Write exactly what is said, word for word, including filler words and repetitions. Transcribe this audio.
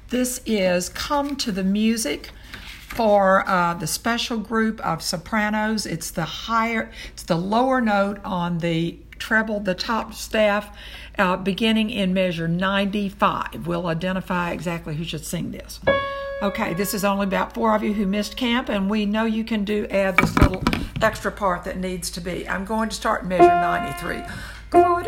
This is Come to the Music for uh, the special group of sopranos. It's the higher, it's the lower note on the treble, the top staff, uh, beginning in measure ninety-five. We'll identify exactly who should sing this. Okay, this is only about four of you who missed camp, and we know you can do add this little extra part that needs to be. I'm going to start in measure ninety-three. Gloria